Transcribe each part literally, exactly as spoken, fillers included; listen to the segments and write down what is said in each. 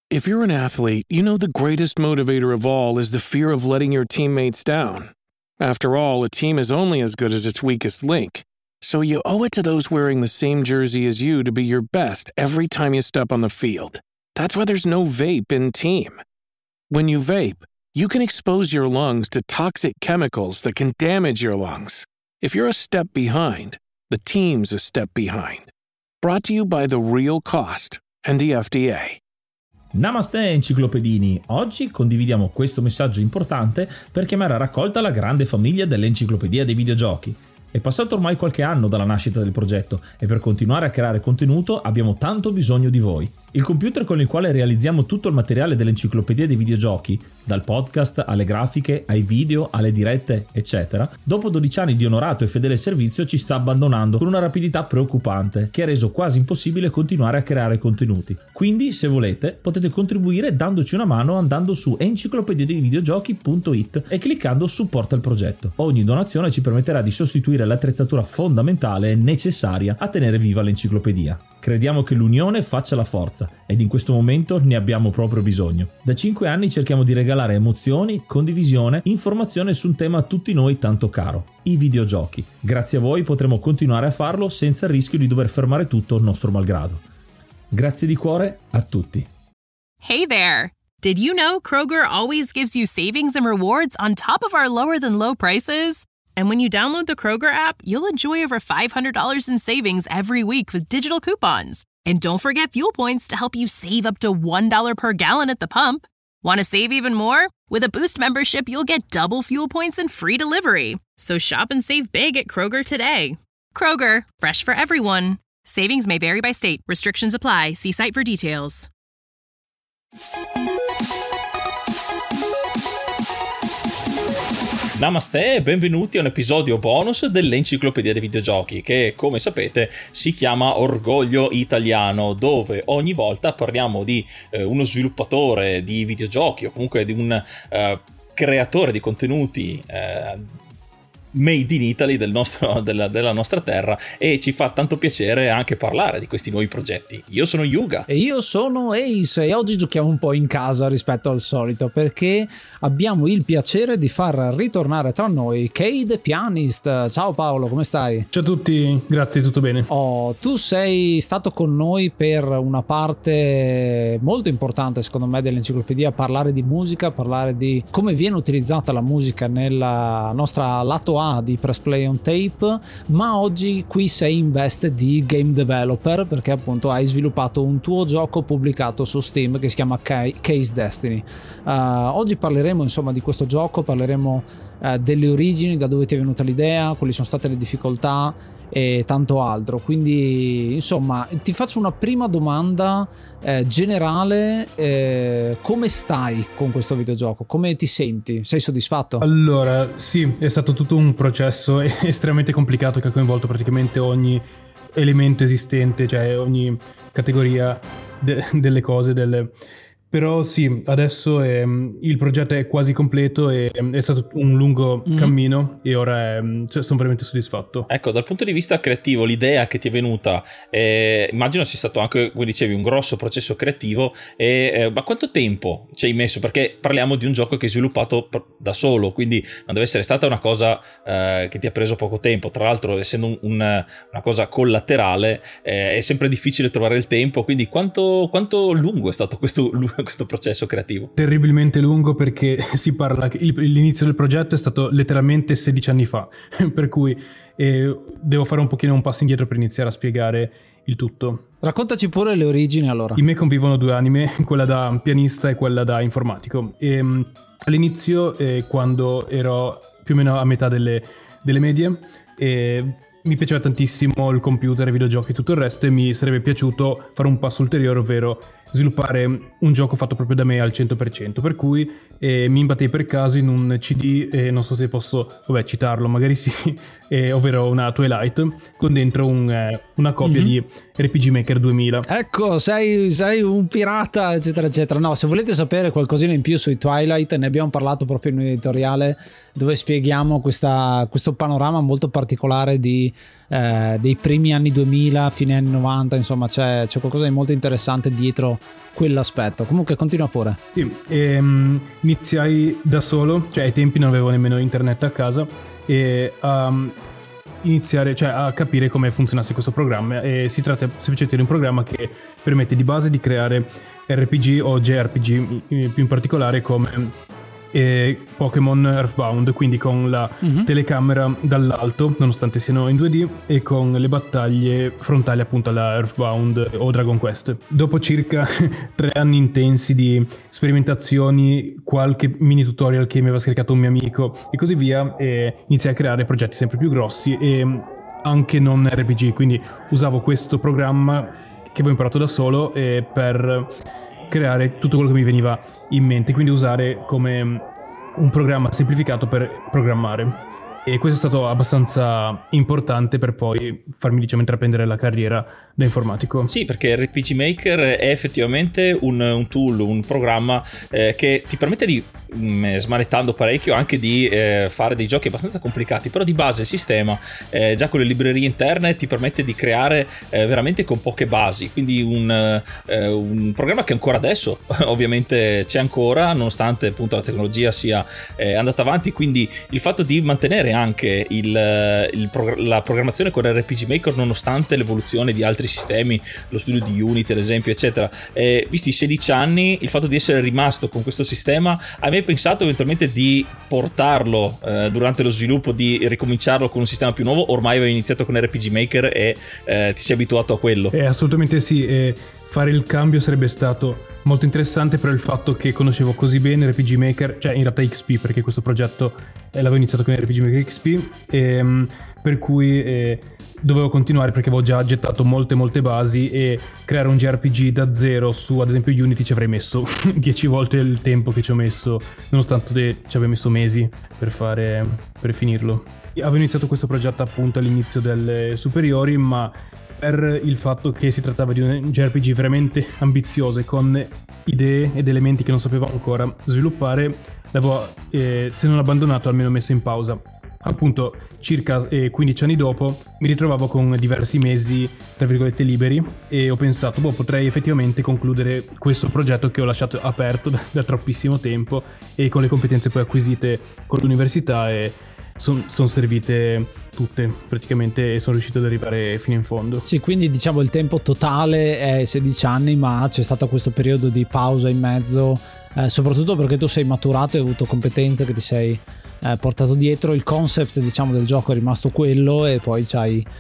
If you're an athlete, you know the greatest motivator of all is the fear of letting your teammates down. After all, a team is only as good as its weakest link. So you owe it to those wearing the same jersey as you to be your best every time you step on the field. That's why there's no vape in team. When you vape, you can expose your lungs to toxic chemicals that can damage your lungs. If you're a step behind, the team's a step behind. Brought to you by The Real Cost and the F D A. Namaste enciclopedini, oggi condividiamo questo messaggio importante per chiamare a raccolta la grande famiglia dell'Enciclopedia dei Videogiochi. È passato ormai qualche anno dalla nascita del progetto e per continuare a creare contenuto abbiamo tanto bisogno di voi. Il computer con il quale realizziamo tutto il materiale dell'Enciclopedia dei Videogiochi, dal podcast alle grafiche, ai video, alle dirette, eccetera, dopo dodici anni di onorato e fedele servizio ci sta abbandonando con una rapidità preoccupante che ha reso quasi impossibile continuare a creare contenuti. Quindi, se volete, potete contribuire dandoci una mano andando su enciclopedia dei videogiochi punto it e cliccando supporta il progetto. Ogni donazione ci permetterà di sostituire l'attrezzatura fondamentale e necessaria a tenere viva l'enciclopedia. Crediamo che l'unione faccia la forza ed in questo momento ne abbiamo proprio bisogno. Da cinque anni cerchiamo di regalare emozioni, condivisione, informazione su un tema a tutti noi tanto caro, i videogiochi. Grazie a voi potremo continuare a farlo senza il rischio di dover fermare tutto nostro malgrado. Grazie di cuore a tutti. Hey there! Did you know Kroger always gives you savings and rewards on top of our lower than low prices? And when you download the Kroger app, you'll enjoy over five hundred dollars in savings every week with digital coupons. And don't forget fuel points to help you save up to one dollar per gallon at the pump. Want to save even more? With a Boost membership, you'll get double fuel points and free delivery. So shop and save big at Kroger today. Kroger, fresh for everyone. Savings may vary by state. Restrictions apply. See site for details. Namaste e benvenuti a un episodio bonus dell'Enciclopedia dei Videogiochi che, come sapete, si chiama Orgoglio Italiano, dove ogni volta parliamo di eh, uno sviluppatore di videogiochi o comunque di un eh, creatore di contenuti eh, made in Italy del nostro, della, della nostra terra, e ci fa tanto piacere anche parlare di questi nuovi progetti. Io sono Yuga e io sono Ace e oggi giochiamo un po' in casa rispetto al solito perché abbiamo il piacere di far ritornare tra noi Kay the Pianist. Ciao Paolo, come stai? Ciao a tutti, grazie, tutto bene. Oh, tu sei stato con noi per una parte molto importante secondo me dell'enciclopedia, parlare di musica, parlare di come viene utilizzata la musica nella nostra lato A di Press Play on Tape, ma oggi qui sei in veste di game developer perché appunto hai sviluppato un tuo gioco pubblicato su Steam che si chiama Kay's Destiny. Uh, oggi parleremo insomma di questo gioco, parleremo uh, delle origini, da dove ti è venuta l'idea, quali sono state le difficoltà e tanto altro. Quindi insomma ti faccio una prima domanda eh, generale: eh, come stai con questo videogioco? Come ti senti? Sei soddisfatto? Allora sì, è stato tutto un processo estremamente complicato che ha coinvolto praticamente ogni elemento esistente, cioè ogni categoria de- delle cose, delle... Però sì, adesso è, il progetto è quasi completo e è stato un lungo mm. cammino e ora è, cioè, sono veramente soddisfatto. Ecco, dal punto di vista creativo, l'idea che ti è venuta, eh, immagino sia stato anche, come dicevi, un grosso processo creativo. E, eh, ma quanto tempo ci hai messo? Perché parliamo di un gioco che hai sviluppato da solo, quindi non deve essere stata una cosa eh, che ti ha preso poco tempo. Tra l'altro, essendo un, un, una cosa collaterale, eh, è sempre difficile trovare il tempo. Quindi quanto, quanto lungo è stato questo questo processo creativo? Terribilmente lungo, perché si parla che il, l'inizio del progetto è stato letteralmente sedici anni fa per cui eh, devo fare un pochino un passo indietro per iniziare a spiegare il tutto. Raccontaci pure le origini allora. In me convivono due anime, quella da pianista e quella da informatico, e um, all'inizio eh, quando ero più o meno a metà delle, delle medie eh, mi piaceva tantissimo il computer, i videogiochi e tutto il resto, e mi sarebbe piaciuto fare un passo ulteriore, ovvero sviluppare un gioco fatto proprio da me al cento per cento, per cui e mi imbattei per caso in un C D, e non so se posso vabbè, citarlo, magari sì, eh, ovvero una Twilight con dentro un, eh, una copia mm-hmm. di R P G Maker duemila. Ecco, sei, sei un pirata, eccetera eccetera. No, se volete sapere qualcosina in più sui Twilight, ne abbiamo parlato proprio in un editoriale dove spieghiamo questa, questo panorama molto particolare di, eh, dei primi anni duemila, fine anni novanta, insomma c'è, c'è qualcosa di molto interessante dietro quell'aspetto. Comunque continua pure. Sì, ehm, iniziai da solo, cioè ai tempi non avevo nemmeno internet a casa, e um, iniziare, cioè a capire come funzionasse questo programma, e si tratta semplicemente di un programma che permette di base di creare R P G o J R P G, più in particolare come e Pokémon Earthbound, quindi con la mm-hmm. telecamera dall'alto nonostante siano in due D e con le battaglie frontali appunto alla Earthbound o Dragon Quest. Dopo circa tre anni intensi di sperimentazioni, qualche mini tutorial che mi aveva scaricato un mio amico e così via, e iniziai a creare progetti sempre più grossi e anche non R P G, quindi usavo questo programma che avevo imparato da solo e per creare tutto quello che mi veniva in mente, quindi usare come un programma semplificato per programmare. E questo è stato abbastanza importante per poi farmi, diciamo, intraprendere la carriera da informatico. Sì, perché R P G Maker è effettivamente un, un tool, un programma eh, che ti permette di, mh, smanettando parecchio, anche di eh, fare dei giochi abbastanza complicati, però di base il sistema, eh, già con le librerie interne, ti permette di creare eh, veramente con poche basi, quindi un, eh, un programma che ancora adesso ovviamente c'è ancora, nonostante appunto la tecnologia sia eh, andata avanti, quindi il fatto di mantenere anche il, il prog- la programmazione con R P G Maker nonostante l'evoluzione di altri sistemi, lo studio di Unity ad esempio eccetera, eh, visti i sedici anni, il fatto di essere rimasto con questo sistema, hai mai pensato eventualmente di portarlo eh, durante lo sviluppo, di ricominciarlo con un sistema più nuovo? Ormai avevi iniziato con R P G Maker e eh, ti sei abituato a quello. Eh, assolutamente sì, e fare il cambio sarebbe stato molto interessante per il fatto che conoscevo così bene R P G Maker, cioè in realtà X P, perché questo progetto eh, l'avevo iniziato con R P G Maker X P, e, per cui eh, dovevo continuare perché avevo già gettato molte molte basi, e creare un J R P G da zero su ad esempio Unity ci avrei messo dieci volte il tempo che ci ho messo, nonostante ci avevo messo mesi per fare per finirlo. Avevo iniziato questo progetto appunto all'inizio delle superiori, ma per il fatto che si trattava di un J R P G veramente ambizioso e con idee ed elementi che non sapevo ancora sviluppare, l'avevo eh, se non abbandonato almeno messo in pausa. Appunto circa eh, quindici anni dopo mi ritrovavo con diversi mesi tra virgolette liberi e ho pensato boh, potrei effettivamente concludere questo progetto che ho lasciato aperto da, da troppissimo tempo, e con le competenze poi acquisite con l'università e sono son servite tutte praticamente, e sono riuscito ad arrivare fino in fondo. Sì, quindi diciamo il tempo totale è sedici anni, ma c'è stato questo periodo di pausa in mezzo, eh, soprattutto perché tu sei maturato e hai avuto competenze che ti sei eh, portato dietro. Il concept diciamo del gioco è rimasto quello, e poi c'hai, eh,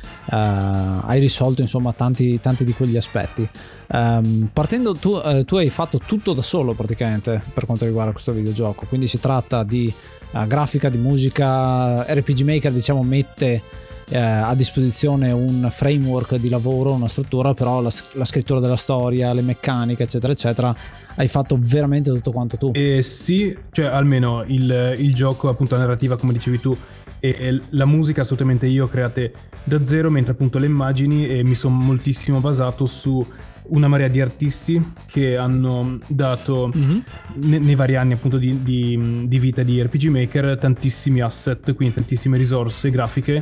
hai risolto insomma tanti, tanti di quegli aspetti. Um, partendo tu, eh, tu hai fatto tutto da solo praticamente per quanto riguarda questo videogioco, quindi si tratta di uh, grafica, di musica. R P G Maker diciamo mette eh, a disposizione un framework di lavoro, una struttura, però la, la scrittura della storia, le meccaniche eccetera eccetera hai fatto veramente tutto quanto tu. Eh sì, cioè almeno il, il gioco appunto, la narrativa come dicevi tu, e, e la musica assolutamente io ho create da zero, mentre appunto le immagini e mi sono moltissimo basato su una marea di artisti che hanno dato mm-hmm. ne, nei vari anni appunto di, di, di vita di R P G Maker tantissimi asset, quindi tantissime risorse grafiche,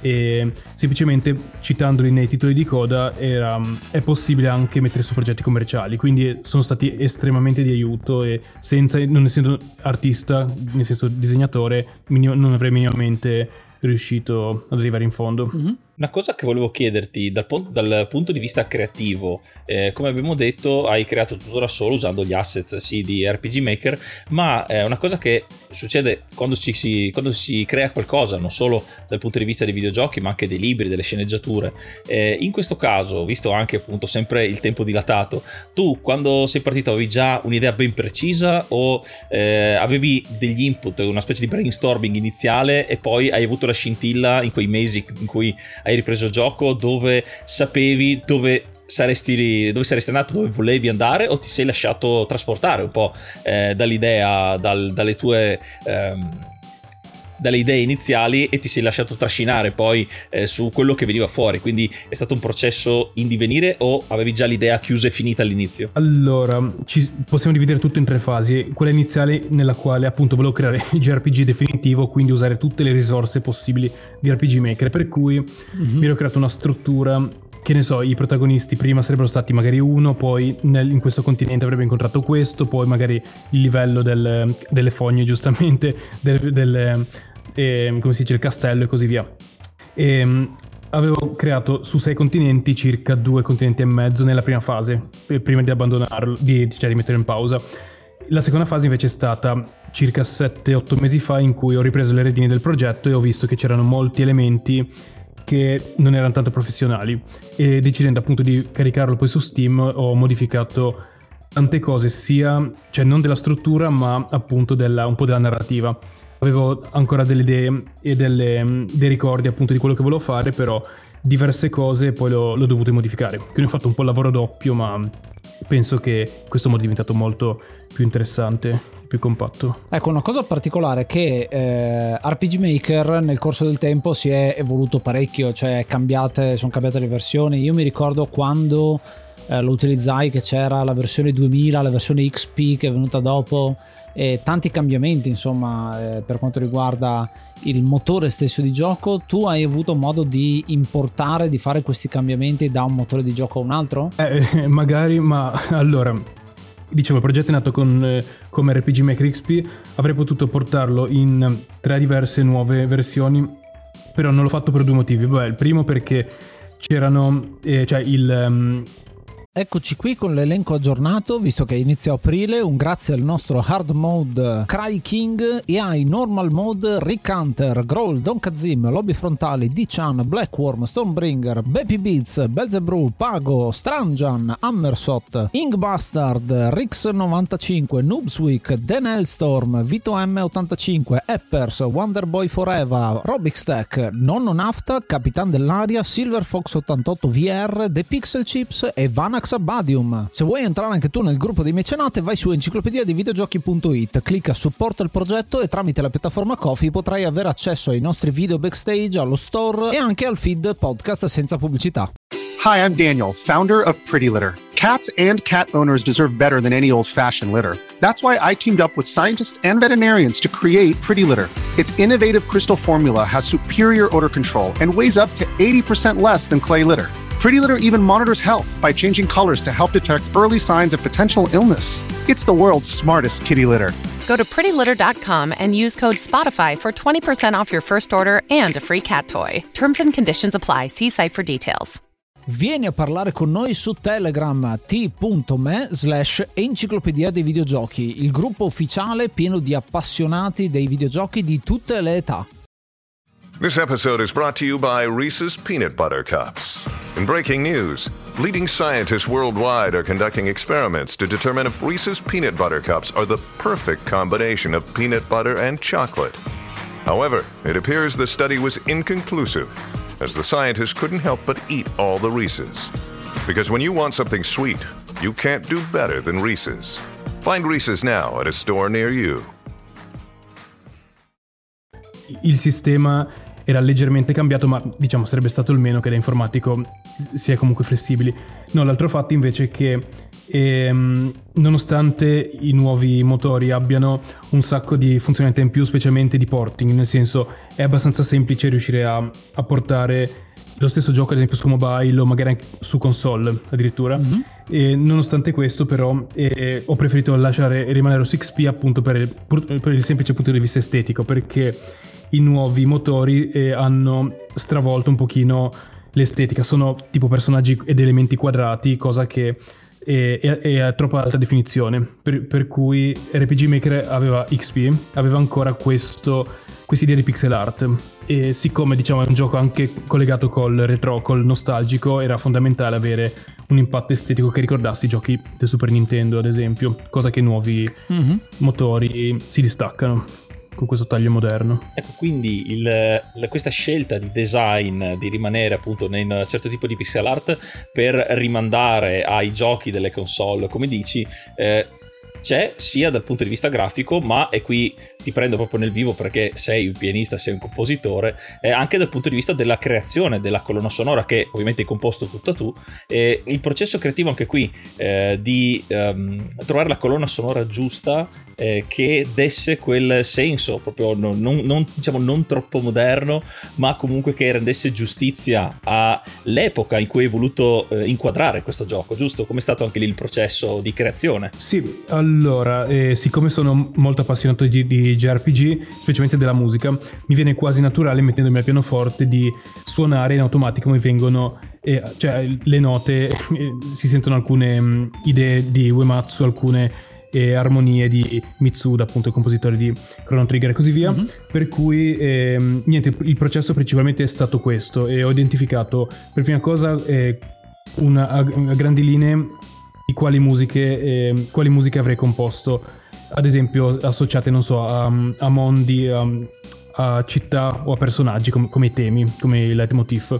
e semplicemente citandoli nei titoli di coda era, è possibile anche mettere su progetti commerciali, quindi sono stati estremamente di aiuto, e senza, non essendo artista nel senso disegnatore, non avrei minimamente riuscito ad arrivare in fondo. Mm-hmm. Una cosa che volevo chiederti dal, pon- dal punto di vista creativo, eh, come abbiamo detto hai creato tutto da solo usando gli asset sì, di R P G Maker, ma è una cosa che succede quando si, si, quando si crea qualcosa, non solo dal punto di vista dei videogiochi ma anche dei libri, delle sceneggiature. Eh, in questo caso, visto anche appunto sempre il tempo dilatato, tu quando sei partito avevi già un'idea ben precisa o eh, avevi degli input, una specie di brainstorming iniziale e poi hai avuto la scintilla in quei mesi in cui hai ripreso il gioco, dove sapevi dove saresti, dove saresti andato, dove volevi andare, o ti sei lasciato trasportare un po' eh, dall'idea, dal, dalle tue ehm, dalle idee iniziali, e ti sei lasciato trascinare poi eh, su quello che veniva fuori? Quindi è stato un processo in divenire, o avevi già l'idea chiusa e finita all'inizio? Allora, ci possiamo dividere tutto in tre fasi. Quella iniziale, nella quale appunto volevo creare il J R P G definitivo, quindi usare tutte le risorse possibili di R P G Maker, per cui mm-hmm. mi ero creato una struttura. Che ne so, i protagonisti prima sarebbero stati magari uno, poi nel, in questo continente avrebbe incontrato questo, poi magari il livello del, delle fogne, giustamente, del, del eh, come si dice, il castello e così via. E avevo creato su sei continenti circa due continenti e mezzo nella prima fase, prima di abbandonarlo, di, cioè di metterlo in pausa. La seconda fase invece è stata circa sette otto mesi fa, in cui ho ripreso le redini del progetto e ho visto che c'erano molti elementi che non erano tanto professionali, e decidendo appunto di caricarlo poi su Steam ho modificato tante cose, sia cioè non della struttura ma appunto della, un po' della narrativa. Avevo ancora delle idee e delle, dei ricordi appunto di quello che volevo fare, però diverse cose poi l'ho, l'ho dovuto modificare, quindi ho fatto un po' il lavoro doppio, ma penso che questo modo è diventato molto più interessante, più compatto. Ecco, una cosa particolare è che eh, R P G Maker nel corso del tempo si è evoluto parecchio, cioè cambiate, sono cambiate le versioni. Io mi ricordo quando eh, lo utilizzai, che c'era la versione duemila, la versione X P che è venuta dopo, e tanti cambiamenti insomma eh, per quanto riguarda il motore stesso di gioco. Tu hai avuto modo di importare, di fare questi cambiamenti da un motore di gioco a un altro? Eh, magari, ma allora, dicevo, il progetto è nato con, eh, come R P G Maker X P, avrei potuto portarlo in tre diverse nuove versioni, però non l'ho fatto per due motivi. Beh, il primo perché c'erano, eh, cioè il... Um, Eccoci qui con l'elenco aggiornato, visto che inizia aprile. Un grazie al nostro hard mode Cry King, e ai normal mode Rick Hunter, Growl, Don Kazim, Lobby Frontali, D-Chan, Blackworm, Stonebringer, Baby Beats, Belzebrew, Pago, Stranjan, Hammersot, Ingbastard, Rix novantacinque, Noobsweek, Dan Hellstorm, Vito M ottantacinque, Eppers, Wonderboy Forever, Robixtech, Nonno Nafta, Capitan dell'Aria, Silver Fox ottantotto V R, The Pixel Chips e Vanax Abadium. Se vuoi entrare anche tu nel gruppo dei mecenate, vai su enciclopedia dei videogiochi punto it, clicca supporta il progetto e tramite la piattaforma Ko-fi potrai avere accesso ai nostri video backstage, allo store e anche al feed podcast senza pubblicità. Hi, I'm Daniel, founder of Pretty Litter. Cats and cat owners deserve better than any old-fashioned litter. That's why I teamed up with scientists and veterinarians to create Pretty Litter. Its innovative crystal formula has superior odor control and weighs up to eighty percent less than clay litter. Pretty Litter even monitors health by changing colors to help detect early signs of potential illness. It's the world's smartest kitty litter. Go to pretty litter dot com and use code SPOTIFY for twenty percent off your first order and a free cat toy. Terms and conditions apply. See site for details. Vieni a parlare con noi su Telegram, t.me slash enciclopedia dei videogiochi, il gruppo ufficiale pieno di appassionati dei videogiochi di tutte le età. This episode is brought to you by Reese's Peanut Butter Cups. In breaking news, leading scientists worldwide are conducting experiments to determine if Reese's Peanut Butter Cups are the perfect combination of peanut butter and chocolate. However, it appears the study was inconclusive, as the scientists couldn't help but eat all the Reese's. Because when you want something sweet, you can't do better than Reese's. Find Reese's now at a store near you. Il sistema era leggermente cambiato, ma diciamo sarebbe stato il meno che da informatico si è comunque flessibili. No, l'altro fatto invece è che ehm, nonostante i nuovi motori abbiano un sacco di funzionalità in più, specialmente di porting, nel senso è abbastanza semplice riuscire a, a portare lo stesso gioco ad esempio su mobile o magari anche su console addirittura. Mm-hmm. E nonostante questo però eh, ho preferito lasciare rimanere su X P appunto per il, per il semplice punto di vista estetico, perché i nuovi motori eh, hanno stravolto un pochino l'estetica, sono tipo personaggi ed elementi quadrati, cosa che è, è, è a troppa alta definizione, per, per cui R P G Maker aveva X P, aveva ancora questo quest'idea di pixel art, e siccome diciamo è un gioco anche collegato col retro, col nostalgico, era fondamentale avere un impatto estetico che ricordasse i giochi del Super Nintendo ad esempio, cosa che i nuovi mm-hmm. motori si distaccano. con questo taglio moderno. Ecco, quindi il, la, questa scelta di design di rimanere appunto in un certo tipo di pixel art per rimandare ai giochi delle console, come dici, eh, c'è sia dal punto di vista grafico, ma e qui ti prendo proprio nel vivo perché sei un pianista, sei un compositore, eh, anche dal punto di vista della creazione della colonna sonora, che ovviamente hai composto tutta tu, e il processo creativo anche qui eh, di ehm, trovare la colonna sonora giusta eh, che desse quel senso proprio non, non, non, diciamo non troppo moderno, ma comunque che rendesse giustizia all'epoca in cui hai voluto eh, inquadrare questo gioco, giusto? Come è stato anche lì il processo di creazione? Sì, allora, eh, siccome sono molto appassionato di, di J R P G, specialmente della musica, mi viene quasi naturale, mettendomi al pianoforte, di suonare in automatico come vengono, eh, cioè le note, eh, si sentono alcune mh, idee di Uematsu, alcune eh, armonie di Mitsuda, appunto il compositore di Chrono Trigger e così via, mm-hmm. per cui eh, niente, il processo principalmente è stato questo, e ho identificato per prima cosa eh, una, a, a grandi linee di quali musiche, eh, quali musiche avrei composto, ad esempio associate, non so, a, a mondi, a, a città o a personaggi come, come temi, come il leitmotiv.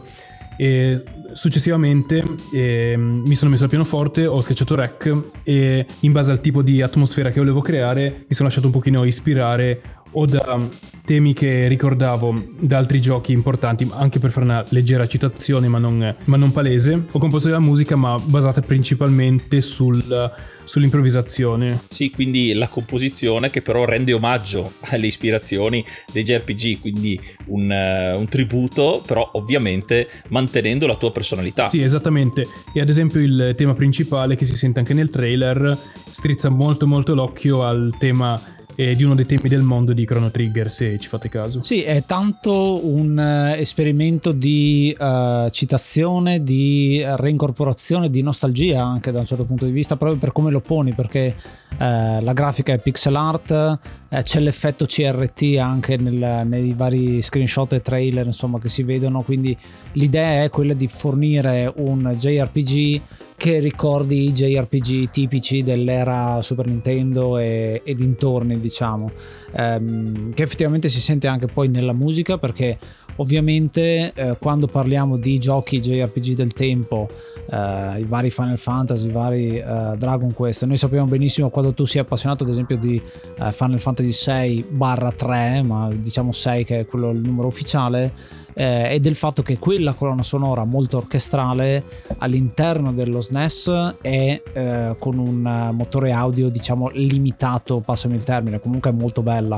E successivamente eh, mi sono messo al pianoforte, ho sketchato rec e in base al tipo di atmosfera che volevo creare mi sono lasciato un pochino ispirare o da temi che ricordavo da altri giochi importanti, anche per fare una leggera citazione ma non, ma non palese. Ho composto della musica ma basata principalmente sul, sull'improvvisazione. Sì, quindi la composizione che però rende omaggio alle ispirazioni dei J R P G, quindi un, uh, un tributo, però ovviamente mantenendo la tua personalità. Sì, esattamente. E ad esempio il tema principale, che si sente anche nel trailer, strizza molto molto l'occhio al tema e di uno dei temi del mondo di Chrono Trigger, se ci fate caso. Sì, è tanto un uh, esperimento di uh, citazione, di reincorporazione, di nostalgia anche da un certo punto di vista, proprio per come lo poni, perché uh, la grafica è pixel art, uh, c'è l'effetto C R T anche nel, nei vari screenshot e trailer, insomma, che si vedono, quindi l'idea è quella di fornire un J R P G che ricordi i J R P G tipici dell'era Super Nintendo e, e dintorni, diciamo, ehm, che effettivamente si sente anche poi nella musica, perché ovviamente eh, quando parliamo di giochi J R P G del tempo, eh, i vari Final Fantasy, i vari eh, Dragon Quest, noi sappiamo benissimo quando tu sei appassionato ad esempio di eh, Final Fantasy sei barra tre, ma diciamo sei che è quello il numero ufficiale, eh, e del fatto che quella colonna sonora molto orchestrale all'interno dello S N E S è eh, con un motore audio diciamo limitato, passami il termine, comunque è molto bella.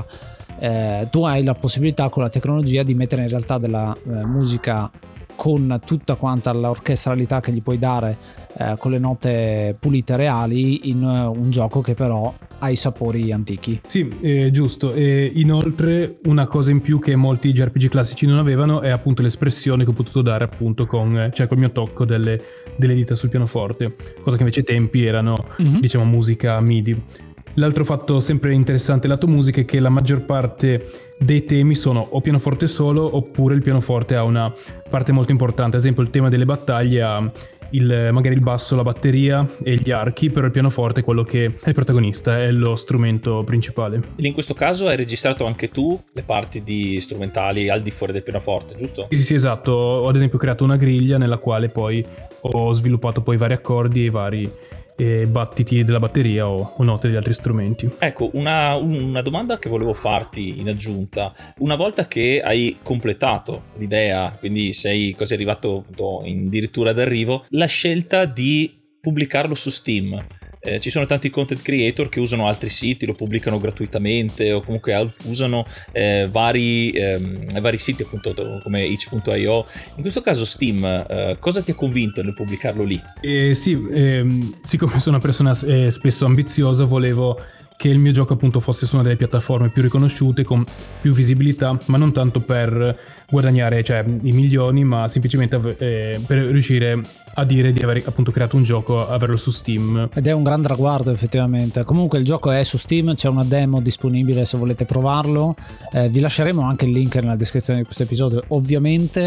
Eh, tu hai la possibilità con la tecnologia di mettere in realtà della eh, musica con tutta quanta l'orchestralità che gli puoi dare eh, con le note pulite reali in uh, un gioco che però ha i sapori antichi. Sì, eh, giusto. E inoltre una cosa in più che molti J R P G classici non avevano è appunto l'espressione che ho potuto dare appunto con, cioè col mio tocco delle, delle dita sul pianoforte, cosa che invece ai tempi erano mm-hmm. diciamo musica MIDI. L'altro fatto sempre interessante lato musica è che la maggior parte dei temi sono o pianoforte solo oppure il pianoforte ha una parte molto importante. Ad esempio il tema delle battaglie ha il, magari il basso, la batteria e gli archi, però il pianoforte è quello che è il protagonista, è lo strumento principale. E in questo caso hai registrato anche tu le parti di strumentali al di fuori del pianoforte, giusto? Sì, sì, esatto. Ho ad esempio creato una griglia nella quale poi ho sviluppato poi vari accordi e vari e battiti della batteria o, o note degli altri strumenti. Ecco, una, una domanda che volevo farti in aggiunta: una volta che hai completato l'idea, quindi sei quasi arrivato addirittura d'arrivo, la scelta di pubblicarlo su Steam, eh, ci sono tanti content creator che usano altri siti, lo pubblicano gratuitamente o comunque usano eh, vari, eh, vari siti appunto come itch punto io. In questo caso Steam, eh, cosa ti ha convinto nel pubblicarlo lì? Eh, sì, ehm, siccome sono una persona eh, spesso ambiziosa, volevo che il mio gioco appunto fosse su una delle piattaforme più riconosciute, con più visibilità, ma non tanto per guadagnare cioè i milioni, ma semplicemente eh, per riuscire a dire di aver appunto creato un gioco, averlo su Steam. Ed è un gran traguardo effettivamente. Comunque il gioco è su Steam, c'è una demo disponibile se volete provarlo, eh, vi lasceremo anche il link nella descrizione di questo episodio ovviamente.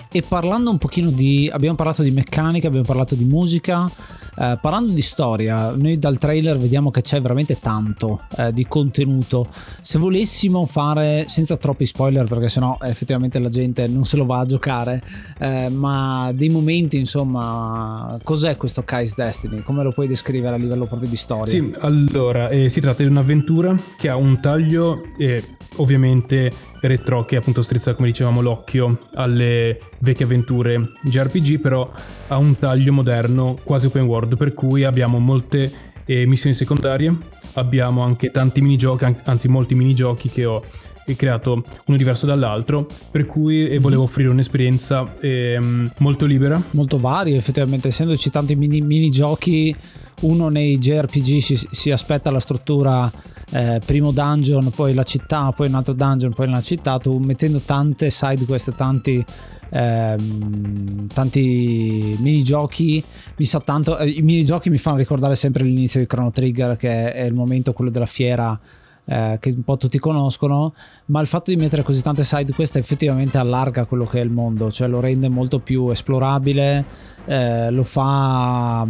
E parlando un pochino di, abbiamo parlato di meccanica, abbiamo parlato di musica, eh, parlando di storia, noi dal trailer vediamo che c'è veramente tanto eh, di contenuto. Se volessimo fare, senza troppi spoiler perché sennò effettivamente la gente non se lo va a giocare, eh, ma dei momenti, insomma, cos'è questo Kai's Destiny? Come lo puoi descrivere a livello proprio di storia? Sì, allora eh, si tratta di un'avventura che ha un taglio eh, ovviamente retro, che appunto strizza, come dicevamo, l'occhio alle vecchie avventure J R P G, però ha un taglio moderno, quasi open world, per cui abbiamo molte eh, missioni secondarie, abbiamo anche tanti minigiochi, anzi molti minigiochi che ho creato uno diverso dall'altro, per cui eh, volevo offrire un'esperienza eh, molto libera, molto varia, effettivamente, essendoci tanti mini, minigiochi. Uno nei J R P G si, si aspetta la struttura eh, primo dungeon, poi la città, poi un altro dungeon, poi una città. Tu mettendo tante side quest, tanti ehm, tanti minigiochi, mi sa tanto, eh, i minigiochi mi fanno ricordare sempre l'inizio di Chrono Trigger, che è il momento quello della fiera, eh, che un po' tutti conoscono, ma il fatto di mettere così tante side quest effettivamente allarga quello che è il mondo, cioè lo rende molto più esplorabile. Eh, lo fa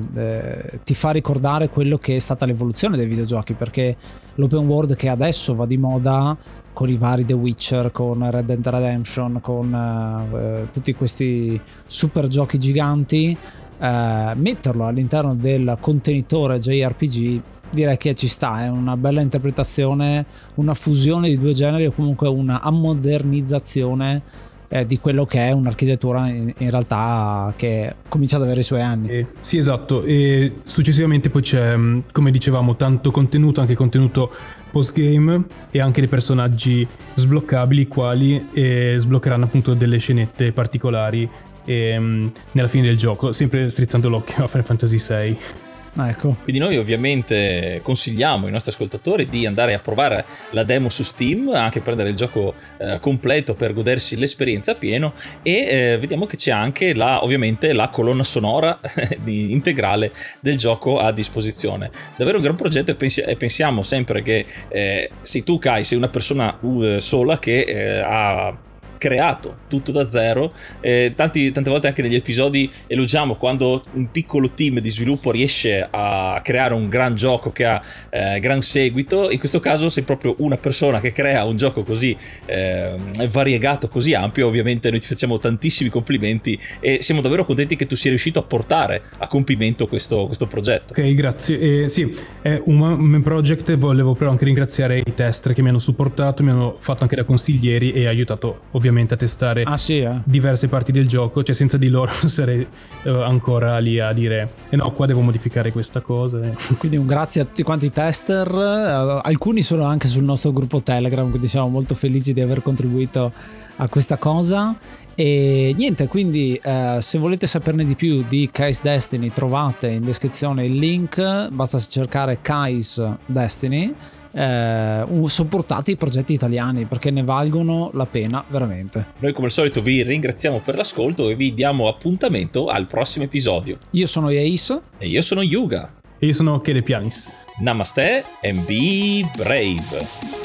eh, ti fa ricordare quello che è stata l'evoluzione dei videogiochi, perché l'open world che adesso va di moda con i vari The Witcher, con Red Dead Redemption, con eh, tutti questi super giochi giganti, eh, metterlo all'interno del contenitore J R P G direi che ci sta, è una bella interpretazione, una fusione di due generi o comunque una ammodernizzazione Eh, di quello che è un'architettura in, in realtà che comincia ad avere i suoi anni. Eh, sì, esatto, e successivamente poi c'è, come dicevamo, tanto contenuto, anche contenuto post-game, e anche dei personaggi sbloccabili, quali eh, sbloccheranno appunto delle scenette particolari eh, nella fine del gioco, sempre strizzando l'occhio a Final Fantasy sei. Ecco. Quindi noi ovviamente consigliamo ai nostri ascoltatori di andare a provare la demo su Steam, anche prendere il gioco eh, completo per godersi l'esperienza a pieno, e eh, vediamo che c'è anche la, ovviamente la colonna sonora di, integrale del gioco a disposizione. Davvero un gran progetto, e, pensi, e pensiamo sempre che eh, se tu, Kai, sei una persona uh, sola che eh, ha creato tutto da zero, eh, tanti, tante volte anche negli episodi elogiamo quando un piccolo team di sviluppo riesce a creare un gran gioco che ha eh, gran seguito. In questo caso sei proprio una persona che crea un gioco così eh, variegato, così ampio. Ovviamente noi ti facciamo tantissimi complimenti e siamo davvero contenti che tu sia riuscito a portare a compimento questo, questo progetto. Ok, grazie. Eh, sì, è un main project, volevo però anche ringraziare i tester che mi hanno supportato, mi hanno fatto anche da consiglieri e aiutato ovviamente a testare ah, sì, eh. diverse parti del gioco, cioè senza di loro sarei uh, ancora lì a dire eh no, qua devo modificare questa cosa. Quindi un grazie a tutti quanti i tester, uh, alcuni sono anche sul nostro gruppo Telegram, quindi siamo molto felici di aver contribuito a questa cosa. E niente, quindi uh, se volete saperne di più di Kai's Destiny trovate in descrizione il link, basta cercare Kai's Destiny. Eh, sopportate i progetti italiani perché ne valgono la pena veramente. Noi come al solito vi ringraziamo per l'ascolto e vi diamo appuntamento al prossimo episodio. Io sono Ace e io sono Yuga e io sono Kele Pianis. Namaste and be brave.